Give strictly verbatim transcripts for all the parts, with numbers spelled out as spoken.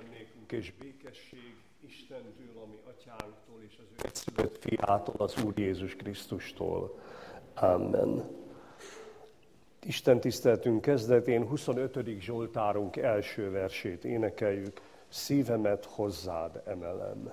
nékünk és békesség Istentől, ami atyánktól és az ő egyszülött fiától, az Úr Jézus Krisztustól. Amen. Isten tiszteletünk kezdetén huszonötödik Zsoltárunk első versét énekeljük. Szívemet hozzád emelem.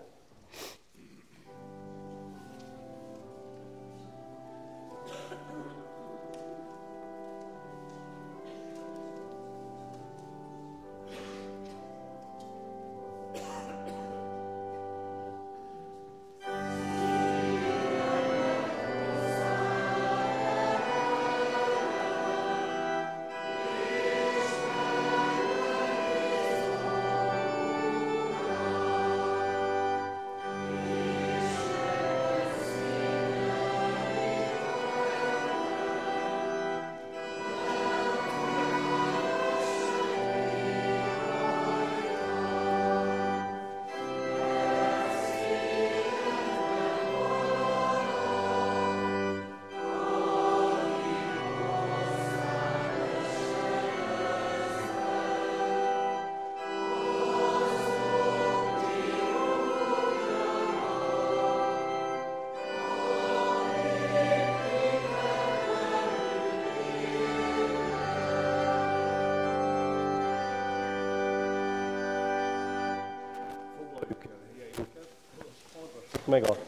Meg a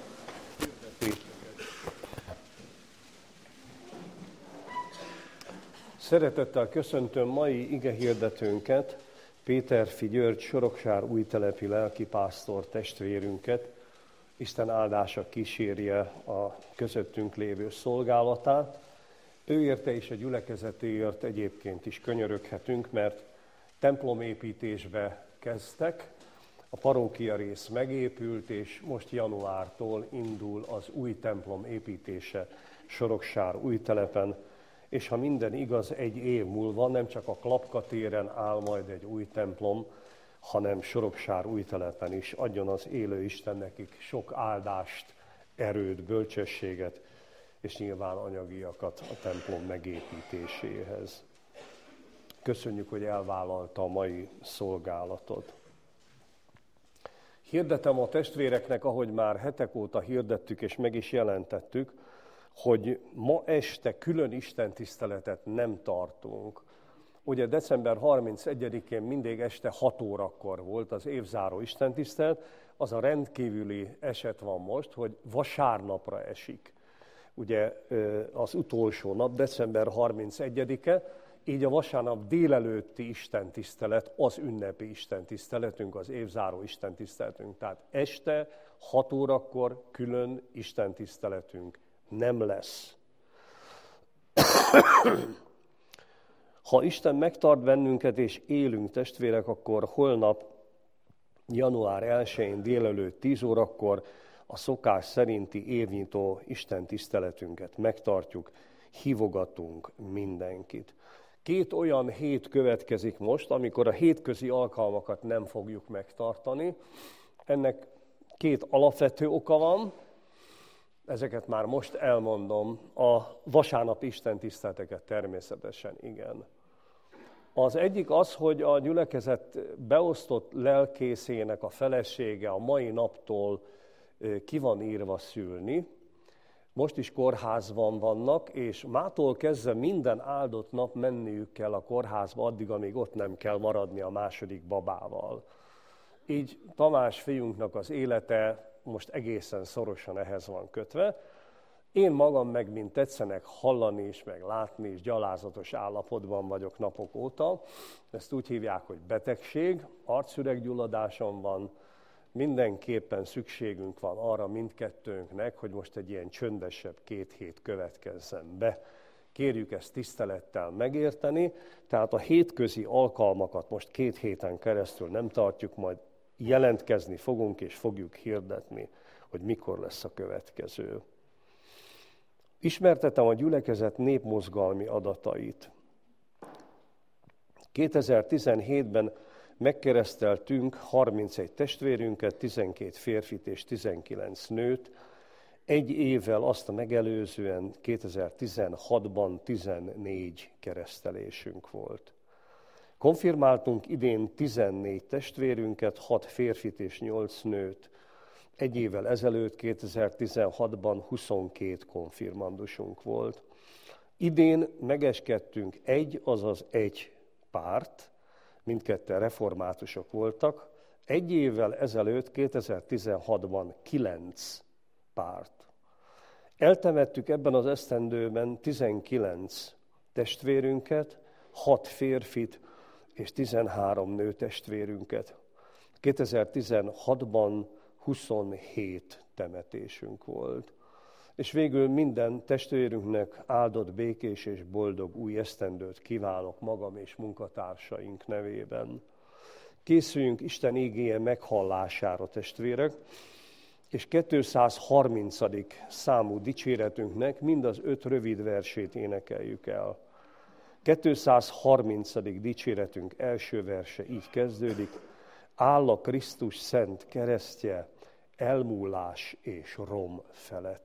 Szeretettel köszöntöm mai igehirdetőnket, Péterfi György Soroksár újtelepi lelkipásztor testvérünket. Isten áldása kísérje a közöttünk lévő szolgálatát. Ő érte és a gyülekezetéért egyébként is könyöröghetünk, mert templomépítésbe kezdtek, a parókia rész megépült, és most januártól indul az új templom építése Soroksár újtelepen, és ha minden igaz, egy év múlva nem csak a Klapka téren áll majd egy új templom, hanem Soroksár újtelepen is. Adjon az élő Isten nekik sok áldást, erőt, bölcsességet, és nyilván anyagiakat a templom megépítéséhez. Köszönjük, hogy elvállalta a mai szolgálatot. Hirdetem a testvéreknek, ahogy már hetek óta hirdettük és meg is jelentettük, hogy ma este külön istentiszteletet nem tartunk. Ugye december harmincegyedikén mindig este hat órakor volt az évzáró istentisztelet, az a rendkívüli eset van most, hogy vasárnapra esik. Ugye az utolsó nap, december harmincegyedike, így a vasárnap délelőtti istentisztelet, az ünnepi istentiszteletünk, az évzáró istentiszteletünk. Tehát este hat órakor külön istentiszteletünk nem lesz. Ha Isten megtart bennünket és élünk, testvérek, akkor holnap, január elsején délelőtt tíz órakor a szokás szerinti évnyitó istentiszteletünket megtartjuk, hívogatunk mindenkit. Két olyan hét következik most, amikor a hétközi alkalmakat nem fogjuk megtartani. Ennek két alapvető oka van, ezeket már most elmondom. A vasárnapi istentiszteleteket természetesen igen. Az egyik az, hogy a gyülekezet beosztott lelkészének a felesége a mai naptól ki van írva szülni. Most is kórházban vannak, és mától kezdve minden áldott nap menniük kell a kórházba, addig, amíg ott nem kell maradni a második babával. Így Tamás fiunknak az élete most egészen szorosan ehhez van kötve. Én magam meg, mint tetszenek hallani is, meg látni is, gyalázatos állapotban vagyok napok óta. Ezt úgy hívják, hogy betegség, arcüreggyulladásom van. Mindenképpen szükségünk van arra mindkettőnknek, hogy most egy ilyen csöndesebb két hét következzen be. Kérjük ezt tisztelettel megérteni, tehát a hétközi alkalmakat most két héten keresztül nem tartjuk, majd jelentkezni fogunk és fogjuk hirdetni, hogy mikor lesz a következő. Ismertetem a gyülekezet népmozgalmi adatait. kétezer-tizenhétben megkereszteltünk harmincegy testvérünket, tizenkét férfit és tizenkilenc nőt. Egy évvel azt a megelőzően kétezer-tizenhatban tizennégy keresztelésünk volt. Konfirmáltunk idén tizennégy testvérünket, hat férfit és nyolc nőt. Egy évvel ezelőtt, kétezer-tizenhatban huszonkét konfirmandusunk volt. Idén megeskedtünk egy, azaz egy párt, mindketten reformátusok voltak. Egy évvel ezelőtt, kétezer-tizenhatban kilenc párt. Eltemettük ebben az esztendőben tizenkilenc testvérünket, hat férfit és tizenhárom nő testvérünket. kétezer-tizenhatban huszonhét temetésünk volt. És végül minden testvérünknek áldott, békés és boldog új esztendőt kívánok magam és munkatársaink nevében. Készüljünk Isten igéje meghallására, testvérek, és kétszázharmincadik számú dicséretünknek mind az öt rövid versét énekeljük el. kétszázharmincadik dicséretünk első verse így kezdődik: áll a Krisztus szent keresztje, elmúlás és rom felett.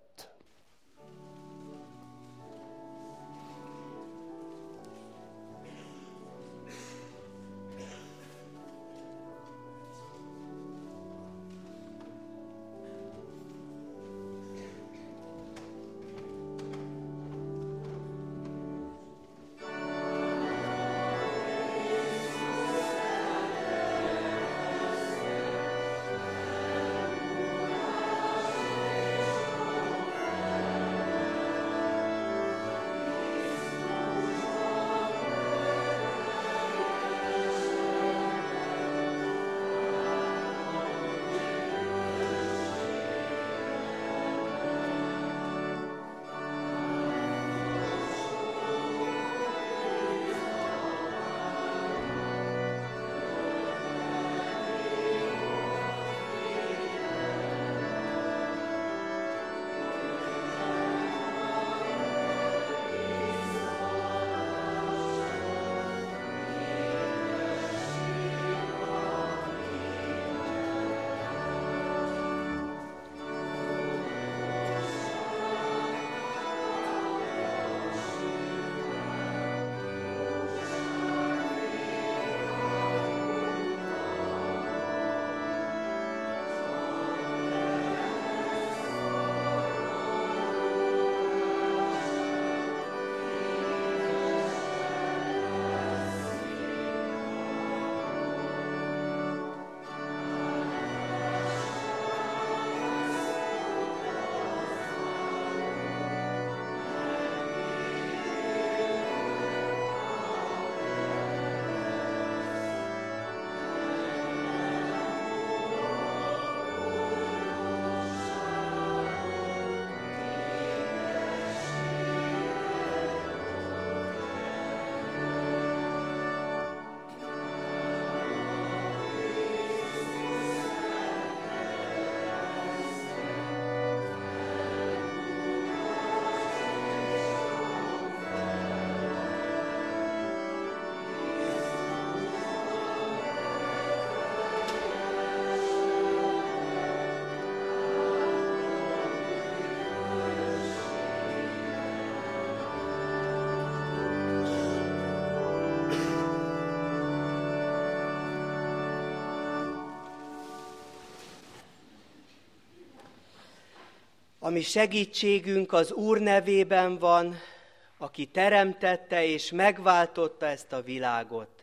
Ami segítségünk az Úr nevében van, aki teremtette és megváltotta ezt a világot.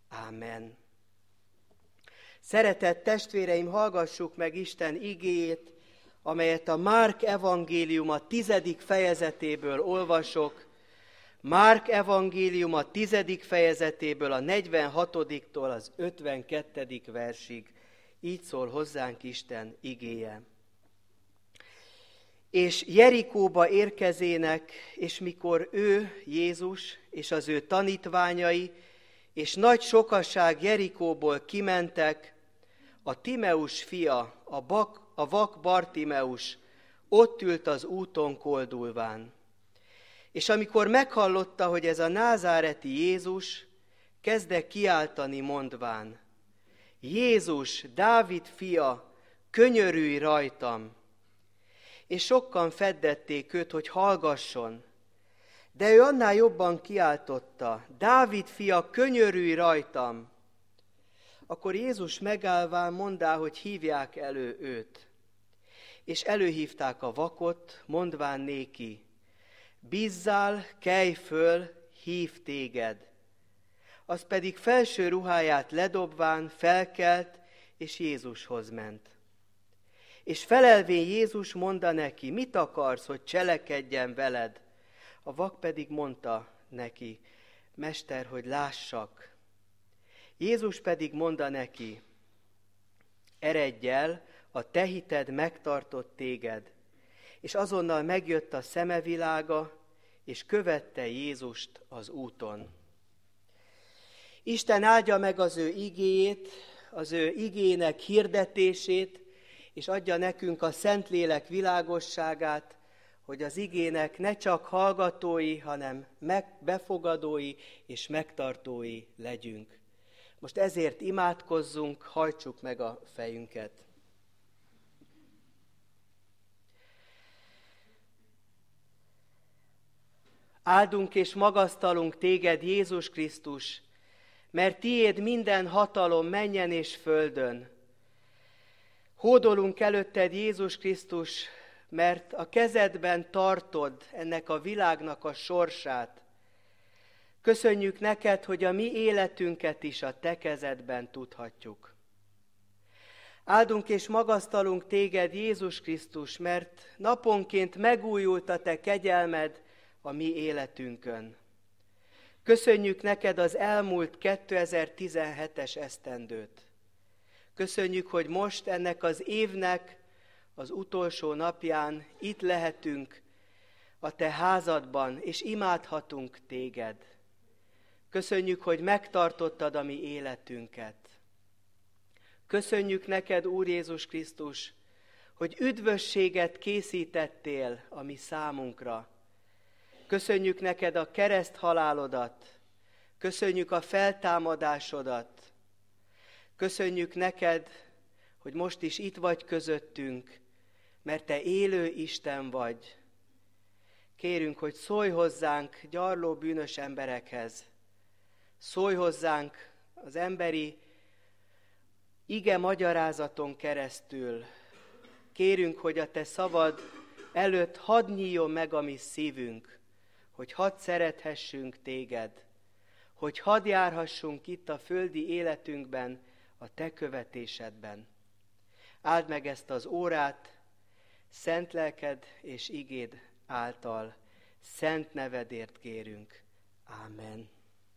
Ámen. Szeretett testvéreim, hallgassuk meg Isten igéjét, amelyet a Márk evangélium a tizedik fejezetéből olvasok. Márk evangélium a tizedik fejezetéből a negyvenhatodiktól az ötvenkettedik versig. Így szól hozzánk Isten igéje. És Jerikóba érkezének, és mikor ő, Jézus, és az ő tanítványai, és nagy sokaság Jerikóból kimentek, a Timeus fia, a, bak, a vak Bartimeus ott ült az úton koldulván. És amikor meghallotta, hogy ez a názáreti Jézus, kezdett kiáltani mondván: Jézus, Dávid fia, könyörülj rajtam! És sokan feddették őt, hogy hallgasson. De ő annál jobban kiáltotta, Dávid fia, könyörülj rajtam! Akkor Jézus megállván mondá, hogy hívják elő őt. És előhívták a vakot, mondván néki, bízzál, kelj föl, hív téged. Az pedig felső ruháját ledobván felkelt, és Jézushoz ment. És felelvén Jézus mondta neki, mit akarsz, hogy cselekedjen veled? A vak pedig mondta neki, mester, hogy lássak. Jézus pedig mondta neki, eredj el, a te hited megtartott téged. És azonnal megjött a szemevilága, és követte Jézust az úton. Isten áldja meg az ő igéjét, az ő igének hirdetését, és adja nekünk a Szentlélek világosságát, hogy az igének ne csak hallgatói, hanem befogadói és megtartói legyünk. Most ezért imádkozzunk, hajtsuk meg a fejünket. Áldunk és magasztalunk téged, Jézus Krisztus, mert tiéd minden hatalom mennyen és földön. Hódolunk előtted, Jézus Krisztus, mert a kezedben tartod ennek a világnak a sorsát. Köszönjük neked, hogy a mi életünket is a te kezedben tudhatjuk. Áldunk és magasztalunk téged, Jézus Krisztus, mert naponként megújult a te kegyelmed a mi életünkön. Köszönjük neked az elmúlt kétezer-tizenhetes esztendőt. Köszönjük, hogy most ennek az évnek az utolsó napján itt lehetünk a te házadban, és imádhatunk téged. Köszönjük, hogy megtartottad a mi életünket. Köszönjük neked, Úr Jézus Krisztus, hogy üdvösséget készítettél a mi számunkra. Köszönjük neked a kereszthalálodat, köszönjük a feltámadásodat, köszönjük neked, hogy most is itt vagy közöttünk, mert te élő Isten vagy. Kérünk, hogy szólj hozzánk gyarló bűnös emberekhez, szólj hozzánk az emberi ige magyarázaton keresztül. Kérünk, hogy a te szavad előtt hadd nyíljon meg a mi szívünk, hogy hadd szerethessünk téged, hogy hadd járhassunk itt a földi életünkben, a te követésedben. Áld meg ezt az órát, szent lelked és igéd által, szent nevedért kérünk. Ámen.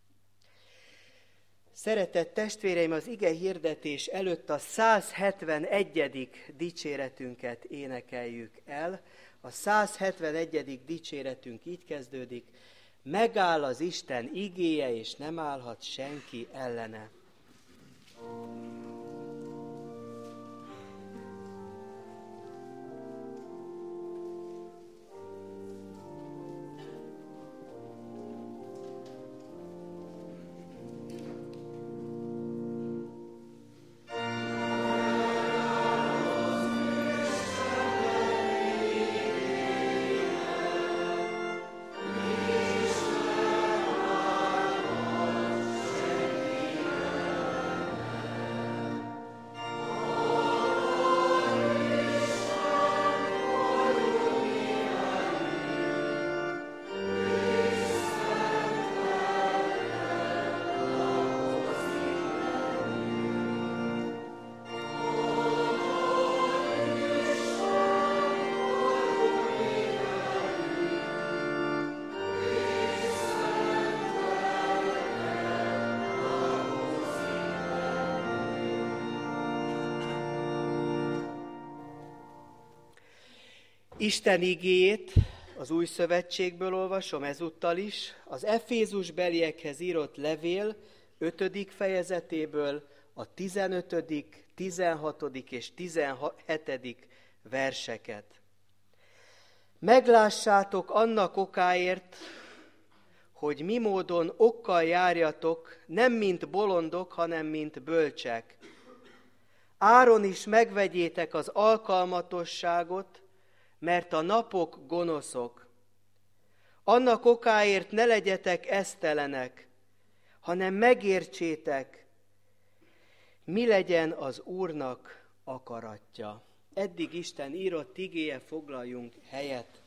Szeretett testvéreim, az ige hirdetés előtt a száz hetvenegyedik dicséretünket énekeljük el. A száz hetvenegyedik dicséretünk így kezdődik, megáll az Isten igéje, és nem állhat senki ellene. Isten igéjét az Új Szövetségből olvasom ezúttal is, az Efézus-beliekhez írott levél ötödik fejezetéből a tizenötödik, tizenhatodik és tizenhetedik verseket. Meglássátok annak okáért, hogy mi módon okkal járjatok, nem mint bolondok, hanem mint bölcsek. Áron is megvegyétek az alkalmatosságot, mert a napok gonoszok. Annak okáért ne legyetek esztelenek, hanem megértsétek, mi legyen az Úrnak akaratja. Eddig Isten írott igéje, foglaljunk helyet.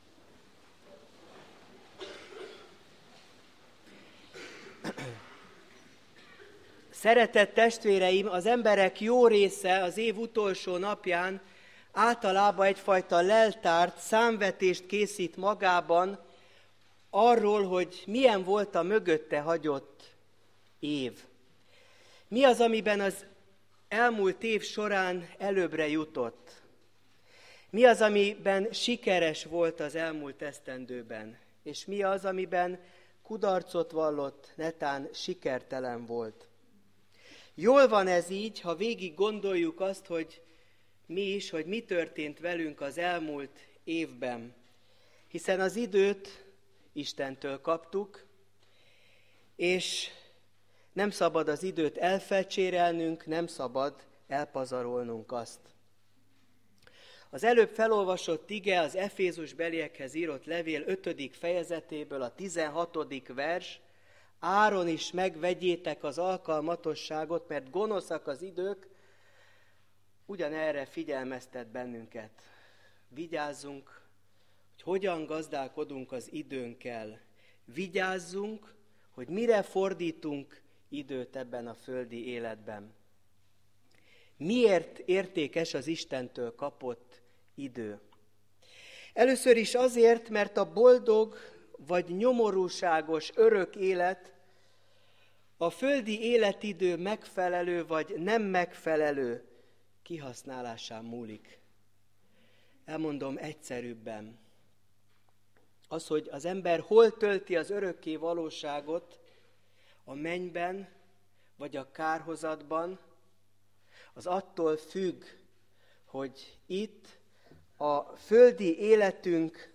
Szeretett testvéreim, az emberek jó része az év utolsó napján általában egyfajta leltárt, számvetést készít magában arról, hogy milyen volt a mögötte hagyott év. Mi az, amiben az elmúlt év során előbbre jutott? Mi az, amiben sikeres volt az elmúlt esztendőben? És mi az, amiben kudarcot vallott, netán sikertelen volt? Jól van ez így, ha végig gondoljuk azt, hogy mi is, hogy mi történt velünk az elmúlt évben. Hiszen az időt Istentől kaptuk, és nem szabad az időt elfelcsérelnünk, nem szabad elpazarolnunk azt. Az előbb felolvasott ige az Efézus beliekhez írott levél ötödik fejezetéből a tizenhatodik vers. Áron is megvegyétek az alkalmatosságot, mert gonoszak az idők, ugyanerre figyelmeztet bennünket. Vigyázzunk, hogy hogyan gazdálkodunk az időnkkel. Vigyázzunk, hogy mire fordítunk időt ebben a földi életben. Miért értékes az Istentől kapott idő? Először is azért, mert a boldog vagy nyomorúságos örök élet a földi életidő megfelelő vagy nem megfelelő kihasználásán múlik. Elmondom egyszerűbben. Az, hogy az ember hol tölti az örökké valóságot, a mennyben vagy a kárhozatban, az attól függ, hogy itt a földi életünk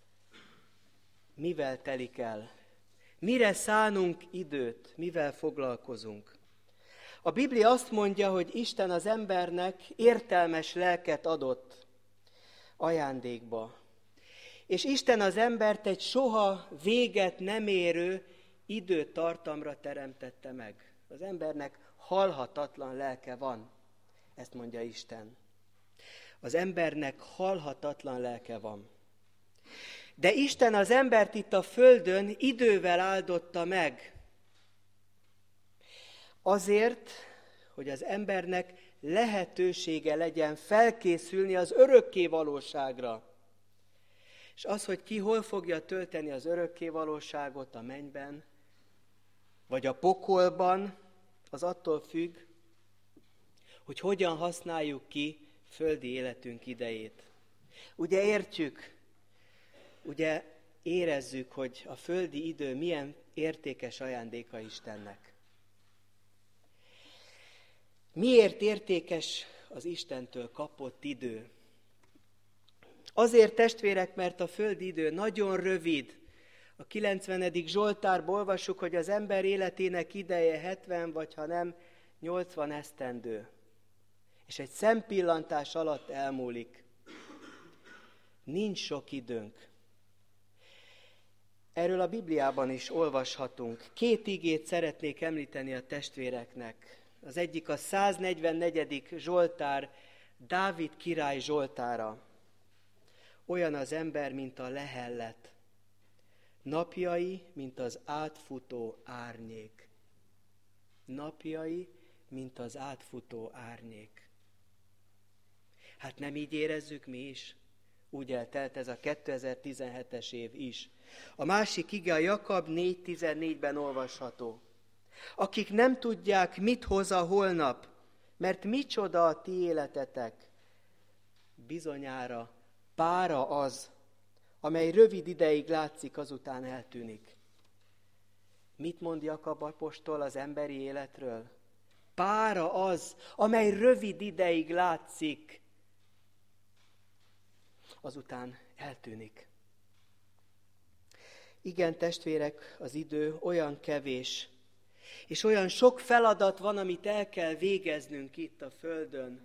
mivel telik el, mire szánunk időt, mivel foglalkozunk. A Biblia azt mondja, hogy Isten az embernek értelmes lelket adott ajándékba. És Isten az embert egy soha véget nem érő időtartamra teremtette meg. Az embernek halhatatlan lelke van, ezt mondja Isten. Az embernek halhatatlan lelke van. De Isten az embert itt a földön idővel áldotta meg. Azért, hogy az embernek lehetősége legyen felkészülni az örökké valóságra. És az, hogy ki hol fogja tölteni az örökké valóságot a mennyben, vagy a pokolban, az attól függ, hogy hogyan használjuk ki földi életünk idejét. Ugye értjük, ugye érezzük, hogy a földi idő milyen értékes ajándéka Istennek. Miért értékes az Istentől kapott idő? Azért, testvérek, mert a földi idő nagyon rövid. A kilencvenedik Zsoltárból olvassuk, hogy az ember életének ideje hetven, vagy ha nem, nyolcvan esztendő. És egy szempillantás alatt elmúlik. Nincs sok időnk. Erről a Bibliában is olvashatunk. Két igét szeretnék említeni a testvéreknek. Az egyik a száznegyvennegyedik Zsoltár, Dávid király Zsoltára. Olyan az ember, mint a lehellet. Napjai, mint az átfutó árnyék. Napjai, mint az átfutó árnyék. Hát nem így érezzük mi is? Úgy eltelt ez a kétezer-tizenhetes év is. A másik ige a Jakab négy tizennégyben olvasható. Akik nem tudják, mit hoz a holnap, mert micsoda a ti életetek. Bizonyára pára az, amely rövid ideig látszik, azután eltűnik. Mit mond Jakab apostol az emberi életről? Pára az, amely rövid ideig látszik, azután eltűnik. Igen, testvérek, az idő olyan kevés, és olyan sok feladat van, amit el kell végeznünk itt a földön.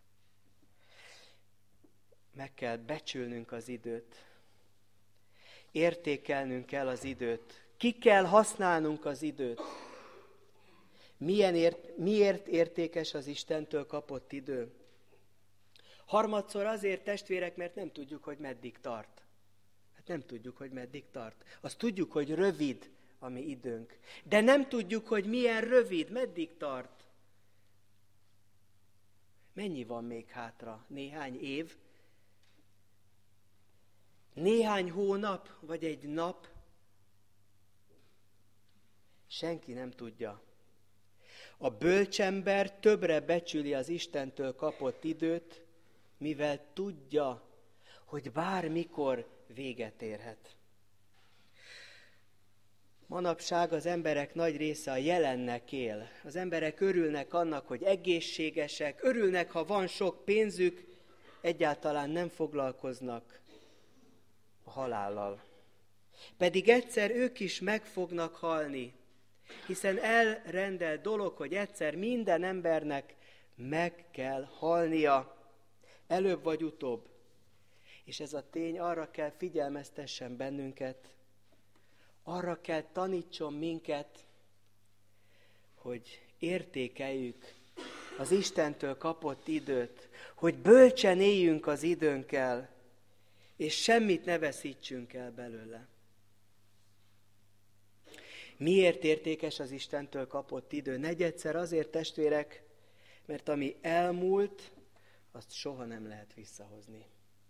Meg kell becsülnünk az időt. értékelnünk kell az időt. Ki kell használnunk az időt. Milyen ért, miért értékes az Istentől kapott idő? Harmadszor azért, testvérek, mert nem tudjuk, hogy meddig tart. Hát nem tudjuk, hogy meddig tart. Azt tudjuk, hogy rövid a mi időnk. De nem tudjuk, hogy milyen rövid, meddig tart. Mennyi van még hátra? Néhány év? Néhány hónap, vagy egy nap? Senki nem tudja. A bölcsember többre becsüli az Istentől kapott időt, mivel tudja, hogy bármikor véget érhet. Manapság az emberek nagy része a jelennek él. Az emberek örülnek annak, hogy egészségesek, örülnek, ha van sok pénzük, egyáltalán nem foglalkoznak a halállal. Pedig egyszer ők is meg fognak halni, hiszen elrendelt dolog, hogy egyszer minden embernek meg kell halnia, előbb vagy utóbb. És ez a tény arra kell figyelmeztessen bennünket, arra kell tanítson minket, hogy értékeljük az Istentől kapott időt, hogy bölcsen éljünk az időnkkel, és semmit ne veszítsünk el belőle. Miért értékes az Istentől kapott idő? Negyedszer azért, testvérek, mert ami elmúlt, azt soha nem lehet visszahozni.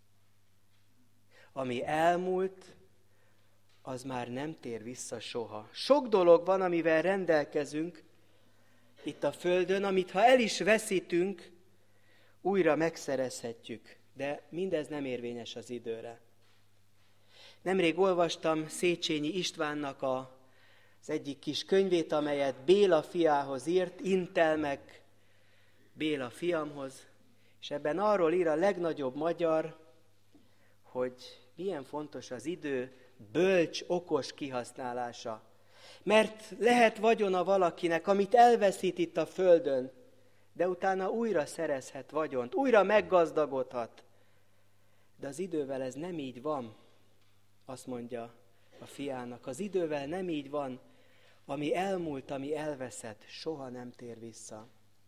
Ami elmúlt, az már nem tér vissza soha. Sok dolog van, amivel rendelkezünk itt a Földön, amit ha el is veszítünk, újra megszerezhetjük, de mindez nem érvényes az időre. Nemrég olvastam Széchenyi Istvánnak a, az egyik kis könyvét, amelyet Béla fiához írt, Intelmek Béla fiamhoz, és ebben arról ír a legnagyobb magyar, hogy milyen fontos az idő bölcs, okos kihasználása. Mert lehet vagyona valakinek, amit elveszít itt a Földön, de utána újra szerezhet vagyont, újra meggazdagodhat. De az idővel ez nem így van, azt mondja a fiának. Az idővel nem így van, ami elmúlt, ami elveszett, soha nem tér vissza.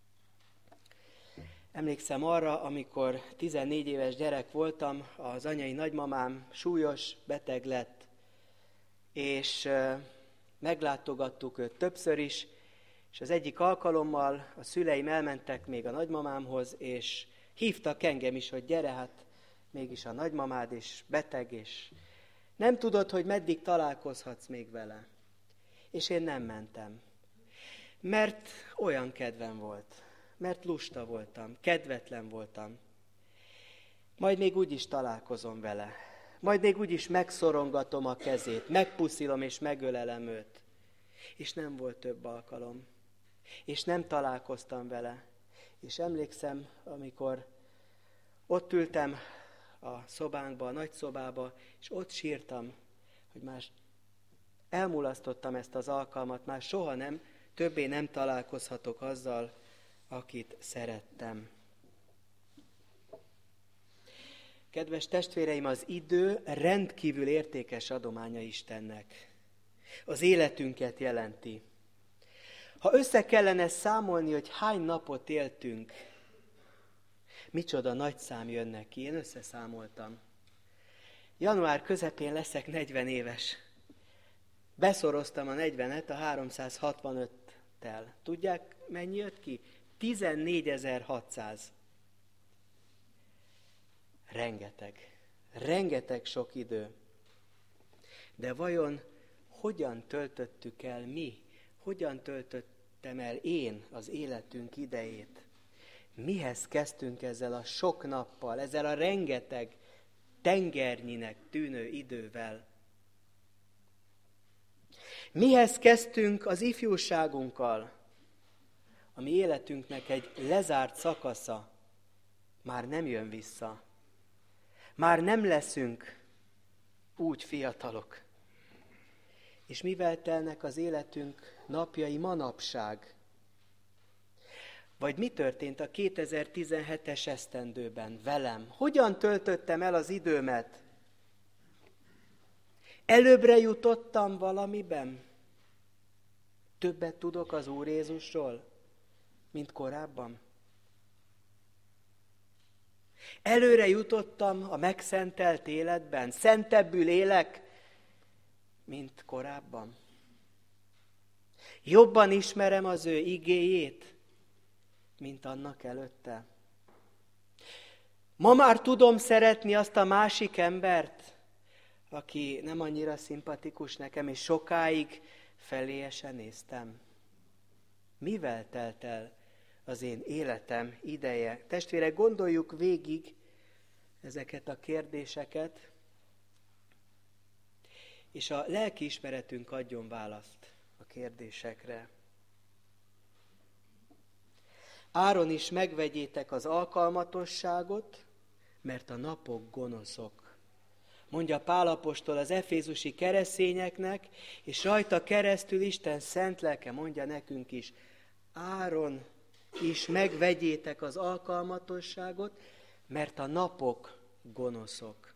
Emlékszem arra, amikor tizennégy éves gyerek voltam, az anyai nagymamám súlyos beteg lett, és meglátogattuk őt többször is, és az egyik alkalommal a szüleim elmentek még a nagymamámhoz, és hívtak engem is, hogy gyere, hát mégis a nagymamád is beteg, és nem tudod, hogy meddig találkozhatsz még vele. És én nem mentem, mert olyan kedvem volt, mert lusta voltam, kedvetlen voltam. Majd még úgyis találkozom vele, majd még úgyis megszorongatom a kezét, megpuszilom és megölelem őt. És nem volt több alkalom, és nem találkoztam vele. És emlékszem, amikor ott ültem a szobánkba, a nagy szobába, és ott sírtam, hogy már elmulasztottam ezt az alkalmat, már soha nem, többé nem találkozhatok azzal, akit szerettem. Kedves testvéreim, az idő rendkívül értékes adománya Istennek. Az életünket jelenti. Ha össze kellene számolni, hogy hány napot éltünk, micsoda nagy szám jönnek ki, én összeszámoltam. Január közepén leszek negyven éves. Beszoroztam a negyvenet a háromszázhatvanöttel. Tudják, mennyi jött ki? tizennégyezer-hatszáz. Rengeteg. Rengeteg sok idő. De vajon hogyan töltöttük el mi? Hogyan töltöttem el én az életünk idejét? Mihez kezdtünk ezzel a sok nappal, ezzel a rengeteg tengernyinek tűnő idővel? Mihez kezdtünk az ifjúságunkkal? A mi életünknek egy lezárt szakasza már nem jön vissza. Már nem leszünk úgy fiatalok. És mivel telnek az életünk napjai manapság? Vagy mi történt a kétezer-tizenhetes esztendőben velem? Hogyan töltöttem el az időmet? Előbbre jutottam valamiben? Többet tudok az Úr Jézusról, mint korábban? Előre jutottam a megszentelt életben, szentebbül élek, mint korábban. Jobban ismerem az ő igéjét, mint annak előtte. Ma már tudom szeretni azt a másik embert, aki nem annyira szimpatikus nekem, és sokáig feléje se néztem. Mivel telt el az én életem ideje? Testvérek, gondoljuk végig ezeket a kérdéseket, és a lelkiismeretünk adjon választ a kérdésekre. Áron is megvegyétek az alkalmatosságot, mert a napok gonoszok. Mondja Pál apostol az efézusi keresztényeknek, és rajta keresztül Isten szent lelke mondja nekünk is, Áron is megvegyétek az alkalmatosságot, mert a napok gonoszok.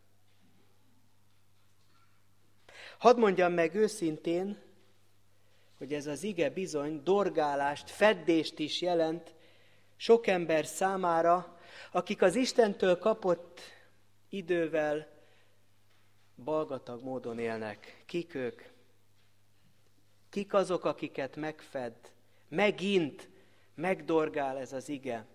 Hadd mondjam meg őszintén, hogy ez az ige bizony dorgálást, feddést is jelent sok ember számára, akik az Istentől kapott idővel balgatag módon élnek. Kik ők? Kik azok, akiket megfed? Megint megdorgál ez az ige.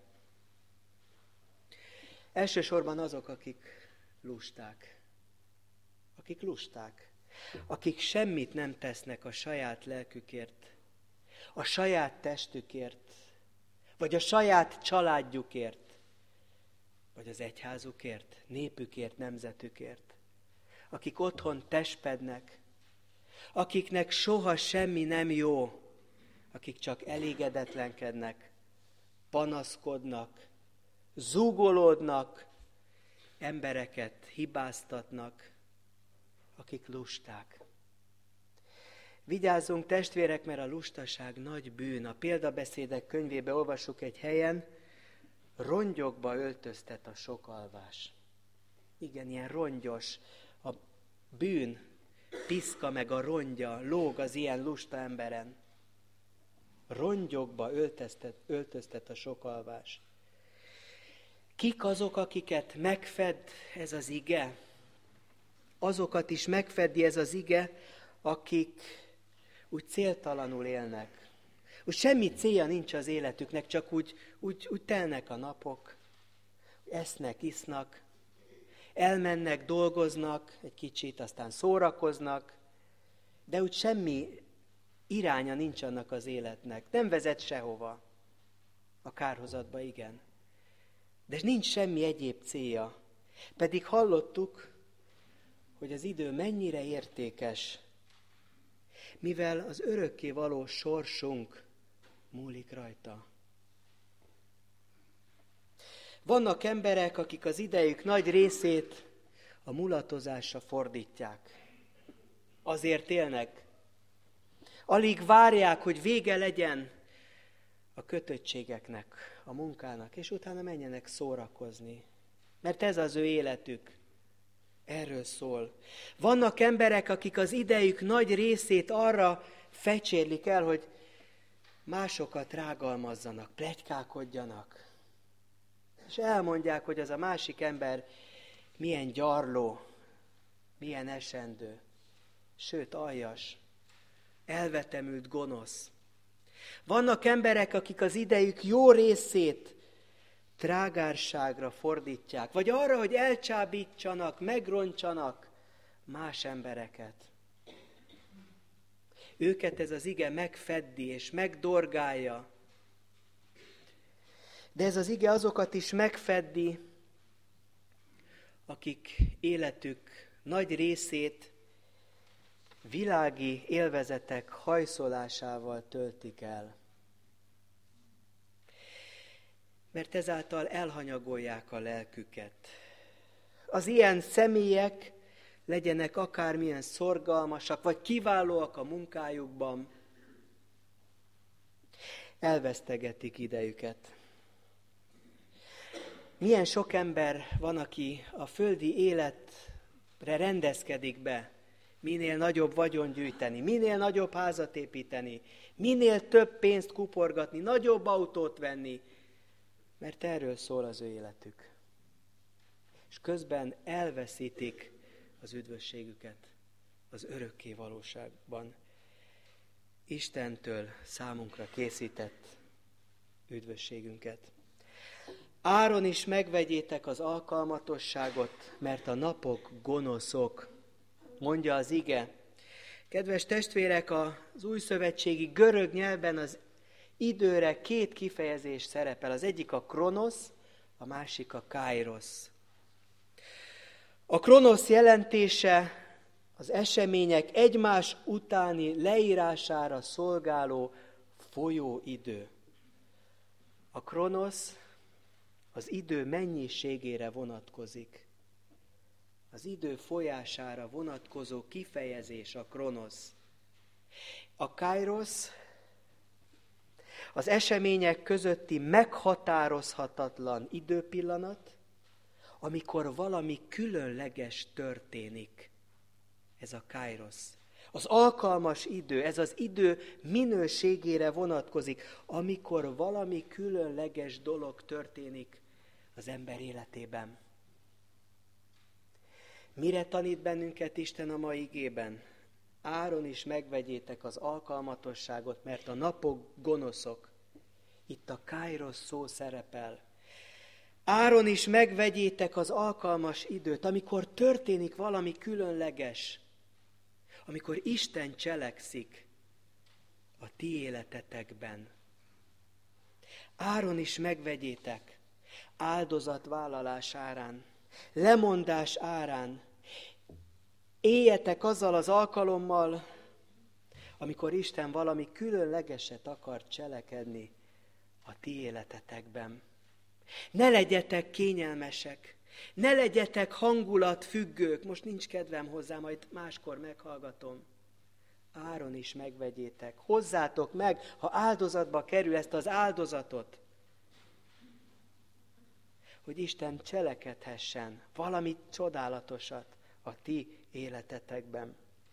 Elsősorban azok, akik lusták. Akik lusták. Akik semmit nem tesznek a saját lelkükért, a saját testükért, vagy a saját családjukért, vagy az egyházukért, népükért, nemzetükért. Akik otthon testpednek, akiknek soha semmi nem jó, akik csak elégedetlenkednek, panaszkodnak, zúgolódnak, embereket hibáztatnak, akik lusták. Vigyázzunk, testvérek, mert a lustaság nagy bűn. A példabeszédek könyvébe olvassuk egy helyen, rongyokba öltöztet a sok alvás. Igen, ilyen rongyos. A bűn piszka meg a rongya lóg az ilyen lusta emberen. Rongyokba öltöztet, öltöztet a sok alvás. Kik azok, akiket megfed ez az ige? Azokat is megfedi ez az ige, akik úgy céltalanul élnek. Úgy semmi célja nincs az életüknek, csak úgy, úgy, úgy telnek a napok. Esznek, isznak, elmennek, dolgoznak egy kicsit, aztán szórakoznak, de úgy semmi iránya nincs annak az életnek. Nem vezet sehova. A kárhozatba igen. De nincs semmi egyéb célja. Pedig hallottuk, hogy az idő mennyire értékes, mivel az örökké való sorsunk múlik rajta. Vannak emberek, akik az idejük nagy részét a mulatozásra fordítják. Azért élnek. Alig várják, hogy vége legyen a kötöttségeknek, a munkának, és utána menjenek szórakozni. Mert ez az ő életük. Erről szól. Vannak emberek, akik az idejük nagy részét arra fecsérlik el, hogy másokat rágalmazzanak, pletykálkodjanak. És elmondják, hogy az a másik ember milyen gyarló, milyen esendő, sőt aljas, elvetemült gonosz. Vannak emberek, akik az idejük jó részét trágárságra fordítják, vagy arra, hogy elcsábítsanak, megrontsanak más embereket. Őket ez az ige megfeddi és megdorgálja. De ez az ige azokat is megfeddi, akik életük nagy részét világi élvezetek hajszolásával töltik el. Mert ezáltal elhanyagolják a lelküket. Az ilyen személyek legyenek akármilyen szorgalmasak, vagy kiválóak a munkájukban, elvesztegetik idejüket. Milyen sok ember van, aki a földi életre rendezkedik be, minél nagyobb vagyon gyűjteni, minél nagyobb házat építeni, minél több pénzt kuporgatni, nagyobb autót venni, mert erről szól az ő életük. És közben elveszítik az üdvösségüket az örökké valóságban. Istentől számunkra készített üdvösségünket. Áron is megvegyétek az alkalmatosságot, mert a napok gonoszok, mondja az ige. Kedves testvérek, az újszövetségi görög nyelvben az időre két kifejezés szerepel. Az egyik a kronosz, a másik a kairosz. A kronosz jelentése az események egymás utáni leírására szolgáló folyóidő. A kronosz az idő mennyiségére vonatkozik. Az idő folyására vonatkozó kifejezés a kronosz. A kairosz az események közötti meghatározhatatlan időpillanat, amikor valami különleges történik. Ez a kairosz. Az alkalmas idő, ez az idő minőségére vonatkozik, amikor valami különleges dolog történik az ember életében. Mire tanít bennünket Isten a mai igében? Áron is megvegyétek az alkalmatosságot, mert a napok gonoszok. Itt a kairosz szó szerepel. Áron is megvegyétek az alkalmas időt, amikor történik valami különleges, amikor Isten cselekszik a ti életetekben. Áron is megvegyétek áldozatvállalás árán, lemondás árán. Éljetek azzal az alkalommal, amikor Isten valami különlegeset akar cselekedni a ti életetekben. Ne legyetek kényelmesek, ne legyetek hangulatfüggők, most nincs kedvem hozzá, majd máskor meghallgatom. Áron is megvegyétek, hozzátok meg, ha áldozatba kerül ezt az áldozatot, hogy Isten cselekedhessen valami csodálatosat a ti életetekben.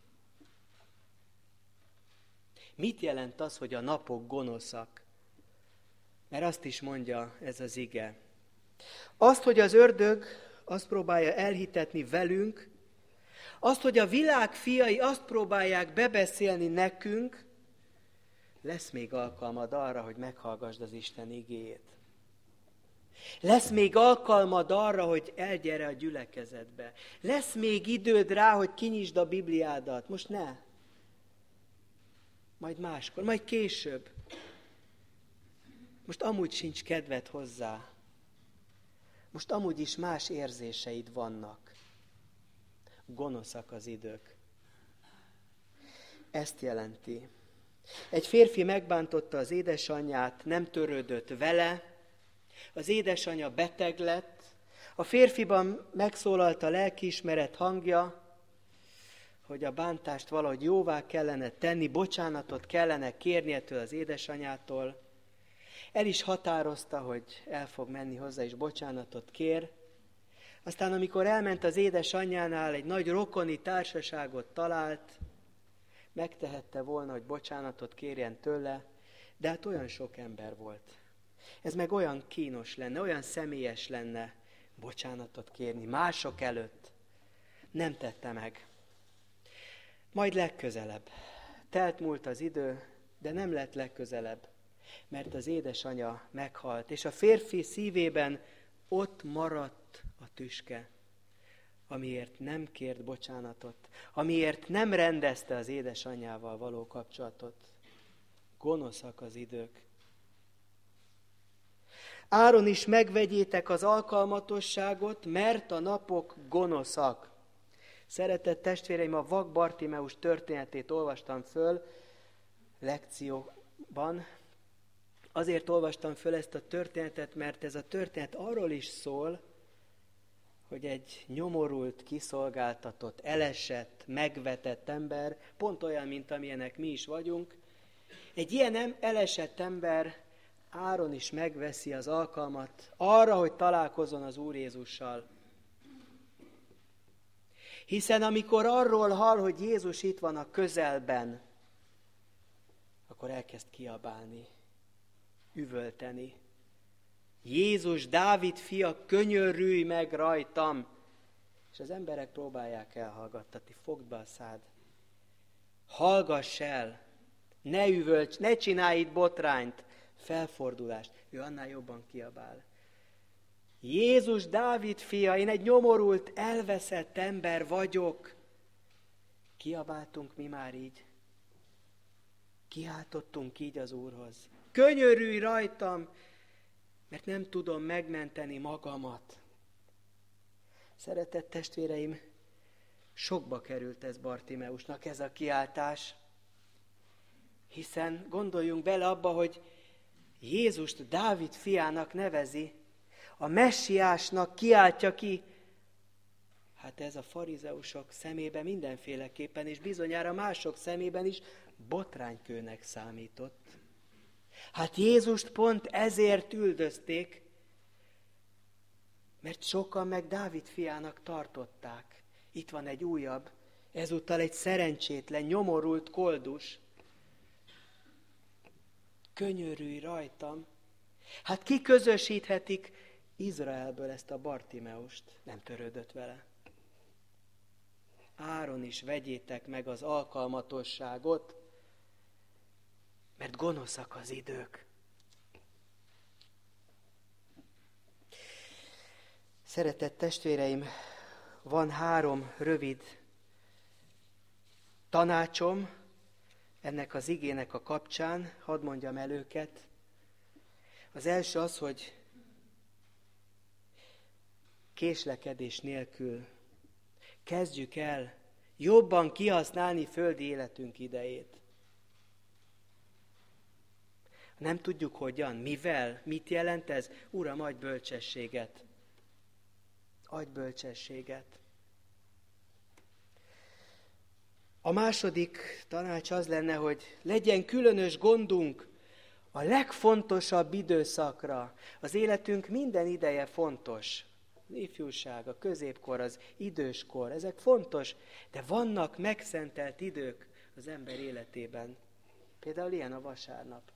Mit jelent az, hogy a napok gonoszak? Mert azt is mondja ez az ige. Azt, hogy az ördög azt próbálja elhitetni velünk, azt, hogy a világ fiai azt próbálják bebeszélni nekünk, lesz még alkalmad arra, hogy meghallgasd az Isten igéjét. Lesz még alkalmad arra, hogy elgyere a gyülekezetbe. Lesz még időd rá, hogy kinyisd a Bibliádat. Most ne. Majd máskor, majd később. Most amúgy sincs kedved hozzá. Most amúgy is más érzéseid vannak. Gonoszak az idők. Ezt jelenti. Egy férfi megbántotta az édesanyját, nem törődött vele, az édesanyja beteg lett, a férfiban megszólalt a lelkiismeret hangja, hogy a bántást valahogy jóvá kellene tenni, bocsánatot kellene kérni ettől az édesanyától. El is határozta, hogy el fog menni hozzá, és bocsánatot kér. Aztán, amikor elment az édesanyjánál, egy nagy rokoni társaságot talált, megtehette volna, hogy bocsánatot kérjen tőle, de hát olyan sok ember volt. Ez meg olyan kínos lenne, olyan személyes lenne bocsánatot kérni mások előtt. Nem tette meg. Majd legközelebb. Telt múlt az idő, de nem lett legközelebb, mert az édesanyja meghalt, és a férfi szívében ott maradt a tüske, amiért nem kért bocsánatot, amiért nem rendezte az édesanyjával való kapcsolatot. Gonoszak az idők. Áron is megvegyétek az alkalmatosságot, mert a napok gonoszak. Szeretett testvéreim, a vak Bartimeus történetét olvastam föl lekcióban. Azért olvastam föl ezt a történetet, mert ez a történet arról is szól, hogy egy nyomorult, kiszolgáltatott, elesett, megvetett ember, pont olyan, mint amilyenek mi is vagyunk, egy ilyen elesett ember, Áron is megveszi az alkalmat arra, hogy találkozzon az Úr Jézussal. Hiszen amikor arról hall, hogy Jézus itt van a közelben, akkor elkezd kiabálni, üvölteni. Jézus, Dávid fia, könyörülj meg rajtam! És az emberek próbálják elhallgattatni, fogd be a szád. Hallgass el, ne üvölts, ne csinálj itt botrányt, felfordulást. Ő annál jobban kiabál. Jézus, Dávid fia, én egy nyomorult, elveszett ember vagyok. Kiabáltunk mi már így. Kiáltottunk így az Úrhoz. Könyörülj rajtam, mert nem tudom megmenteni magamat. Szeretett testvéreim, sokba került ez Bartimeusnak, ez a kiáltás, hiszen gondoljunk bele abba, hogy Jézust Dávid fiának nevezi, a messiásnak kiáltja ki. Hát ez a farizeusok szemében mindenféleképpen, és bizonyára mások szemében is botránykőnek számított. Hát Jézust pont ezért üldözték, mert sokan meg Dávid fiának tartották. Itt van egy újabb, ezúttal egy szerencsétlen, nyomorult koldus. Könyörülj rajtam. Hát ki közösíthetik Izraelből ezt a Bartimeust? Nem törődött vele. Áron is vegyétek meg az alkalmatosságot, mert gonoszak az idők. Szeretett testvéreim, van három rövid tanácsom ennek az igének a kapcsán, hadd mondjam el őket. Az első az, hogy késlekedés nélkül kezdjük el jobban kihasználni földi életünk idejét. Nem tudjuk hogyan, mivel, mit jelent ez? Uram, adj bölcsességet. Adj bölcsességet. A második tanács az lenne, hogy legyen különös gondunk a legfontosabb időszakra. Az életünk minden ideje fontos. Az ifjúság, a középkor, az időskor, ezek fontos, de vannak megszentelt idők az ember életében. Például ilyen a vasárnap.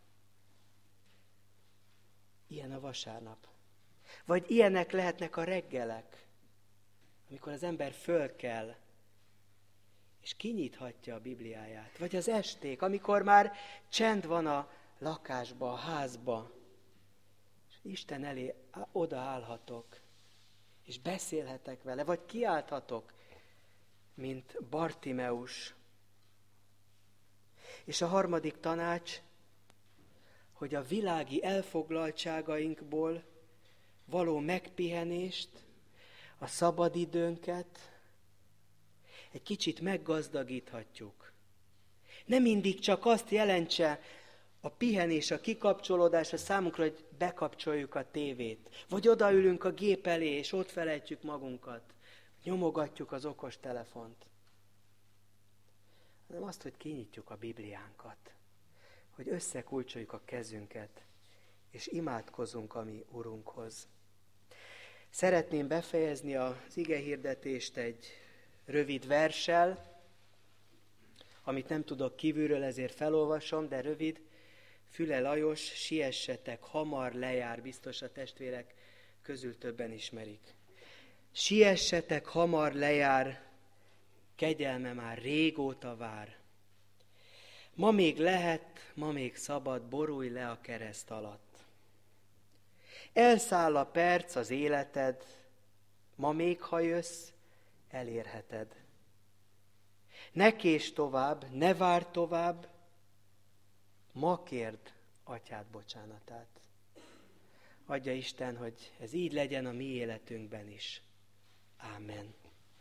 Ilyen a vasárnap. Vagy ilyenek lehetnek a reggelek, amikor az ember fölkel, és kinyithatja a Bibliáját. Vagy az esték, amikor már csend van a lakásba, a házba, és Isten elé odaállhatok, és beszélhetek vele, vagy kiálthatok, mint Bartimeus. És a harmadik tanács, hogy a világi elfoglaltságainkból való megpihenést, a szabadidőnket egy kicsit meggazdagíthatjuk. Nem mindig csak azt jelentse a pihenés, a kikapcsolódás a számunkra, hogy bekapcsoljuk a tévét, vagy odaülünk a gép elé, és ott felejtjük magunkat, nyomogatjuk az okostelefont. Hanem azt, hogy kinyitjuk a Bibliánkat, hogy összekulcsoljuk a kezünket, és imádkozunk a mi Urunkhoz. Szeretném befejezni az igehirdetést egy rövid verssel, amit nem tudok kívülről, ezért felolvasom, de rövid. Füle Lajos, siessetek, hamar lejár, biztos a testvérek közül többen ismerik. Siessetek, hamar lejár, kegyelme már régóta vár. Ma még lehet, ma még szabad, borulj le a kereszt alatt. Elszáll a perc, az életed, ma még ha jössz, elérheted. Ne késd tovább, ne várj tovább, ma kérd Atyád bocsánatát. Adja Isten, hogy ez így legyen a mi életünkben is. Ámen.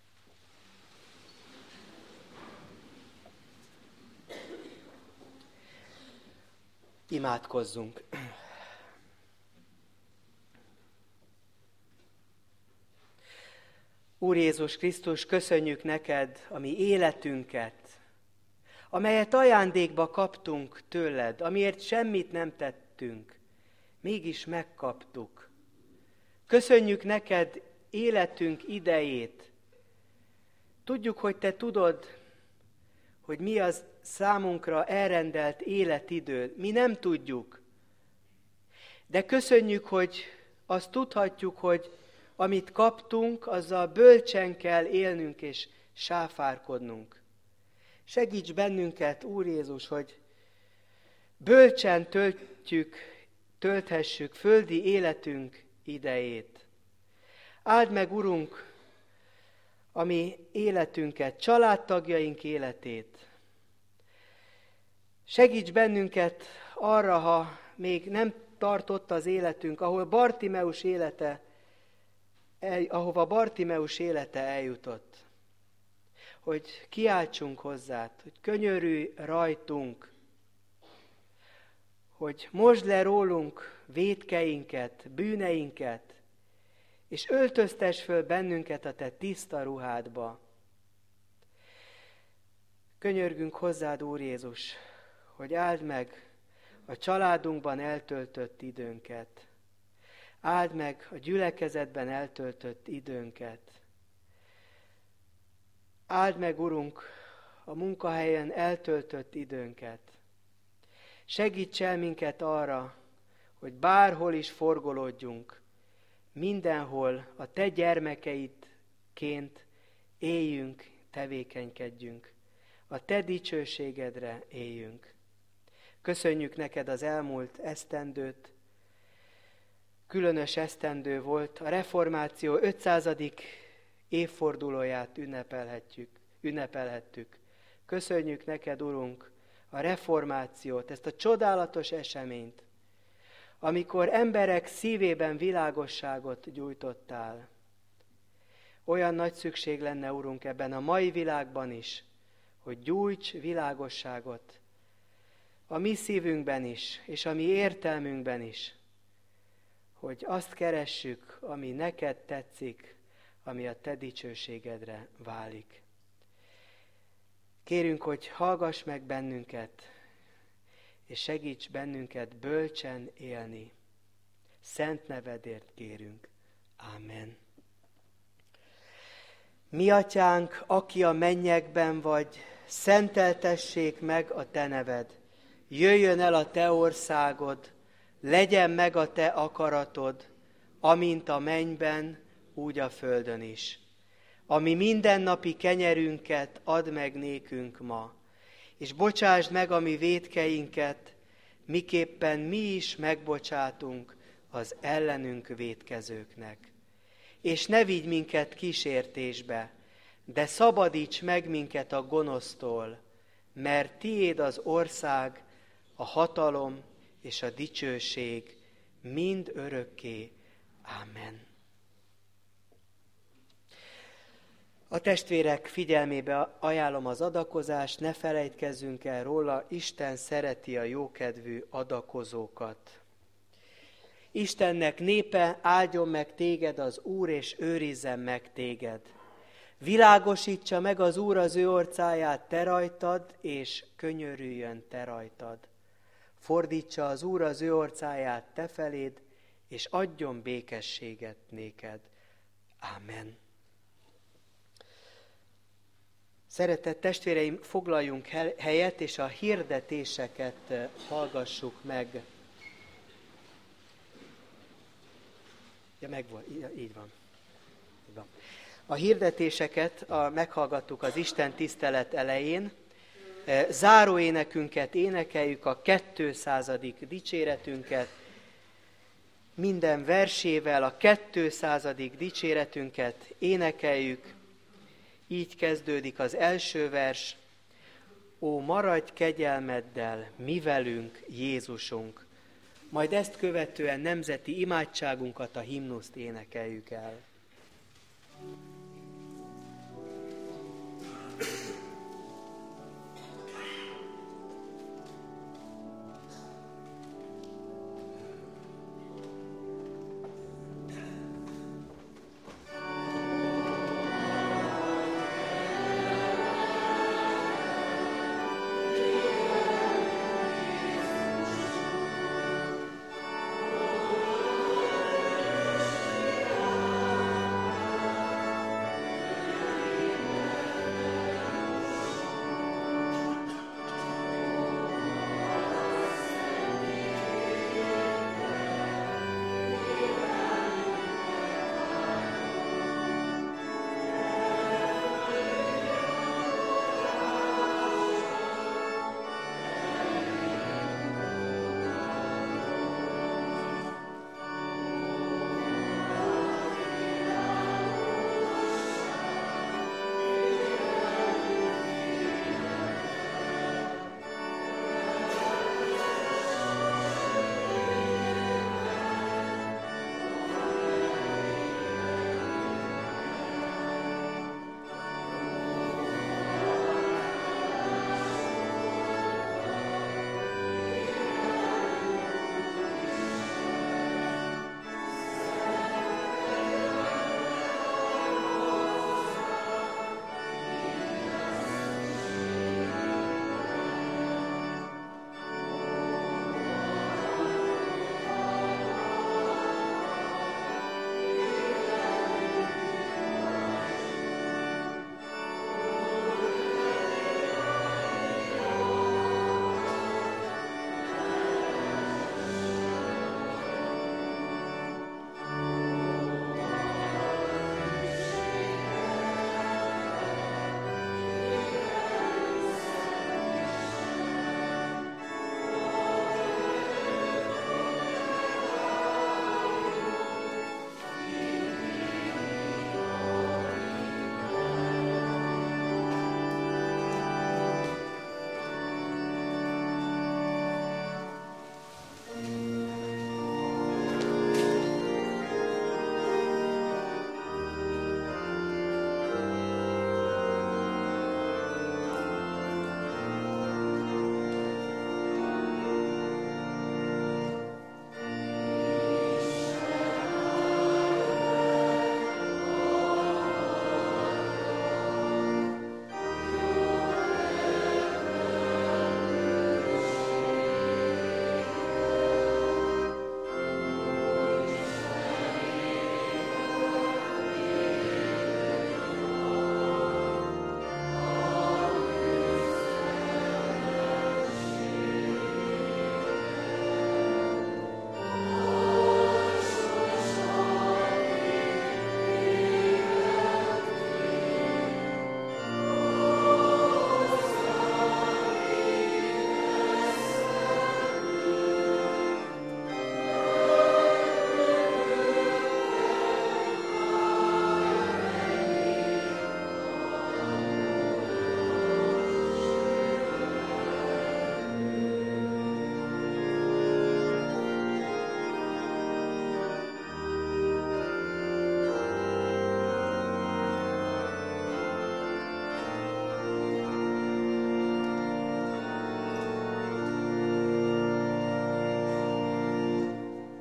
Imádkozzunk. Úr Jézus Krisztus, köszönjük neked a mi életünket, amelyet ajándékba kaptunk tőled, amiért semmit nem tettünk, mégis megkaptuk. Köszönjük neked életünk idejét. Tudjuk, hogy Te tudod, hogy mi az számunkra elrendelt életidő. Mi nem tudjuk. De köszönjük, hogy azt tudhatjuk, hogy amit kaptunk, azzal bölcsen kell élnünk és sáfárkodnunk. Segíts bennünket, Úr Jézus, hogy bölcsen töltjük, tölthessük földi életünk idejét. Áld meg, Urunk, a mi életünket, családtagjaink életét. Segíts bennünket arra, ha még nem tartott az életünk, ahol Bartimeus élete, el, ahova Bartimeus élete eljutott. Hogy kiáltsunk hozzád, hogy könyörülj rajtunk, hogy mosd le rólunk vétkeinket, bűneinket, és öltöztess föl bennünket a Te tiszta ruhádba. Könyörgünk hozzád, Úr Jézus, hogy áld meg a családunkban eltöltött időnket. Áld meg a gyülekezetben eltöltött időnket. Áld meg, Urunk, a munkahelyen eltöltött időnket. Segíts el minket arra, hogy bárhol is forgolódjunk, mindenhol a Te gyermekeidként éljünk, tevékenykedjünk. A Te dicsőségedre éljünk. Köszönjük neked az elmúlt esztendőt. Különös esztendő volt. A reformáció ötszázadik évfordulóját ünnepelhetjük, ünnepelhettük. Köszönjük neked, Urunk, a reformációt, ezt a csodálatos eseményt, amikor emberek szívében világosságot gyújtottál. Olyan nagy szükség lenne, Urunk, ebben a mai világban is, hogy gyújts világosságot a mi szívünkben is, és a mi értelmünkben is, hogy azt keressük, ami neked tetszik, ami a Te dicsőségedre válik. Kérünk, hogy hallgass meg bennünket, és segíts bennünket bölcsen élni. Szent nevedért kérünk. Ámen. Mi atyánk, aki a mennyekben vagy, szenteltessék meg a Te neved. Jöjjön el a Te országod, legyen meg a Te akaratod, amint a mennyben, úgy a földön is. Ami mindennapi kenyerünket add meg nékünk ma, és bocsásd meg a mi vétkeinket, miképpen mi is megbocsátunk az ellenünk vétkezőknek. És ne vigy minket kísértésbe, de szabadíts meg minket a gonosztól, mert tiéd az ország, a hatalom és a dicsőség mind örökké. Ámen. A testvérek figyelmébe ajánlom az adakozást, ne felejtkezzünk el róla, Isten szereti a jókedvű adakozókat. Istennek népe, áldjon meg téged az Úr, és őrizzen meg téged. Világosítsa meg az Úr az ő orcáját te rajtad, és könyörüljön te rajtad. Fordítsa az Úr az ő orcáját te feléd, és adjon békességet néked. Ámen. Szeretett testvéreim, foglaljunk helyet, és a hirdetéseket hallgassuk meg. Ja, megvan, így van. Így van. A hirdetéseket a, meghallgattuk az Isten tisztelet elején. Záróénekünket énekeljük, a kétszázadik dicséretünket. Minden versével a kétszázadik dicséretünket énekeljük. Így kezdődik az első vers. Ó, maradj kegyelmeddel, mi velünk, Jézusunk. Majd ezt követően nemzeti imádságunkat, a himnuszt énekeljük el.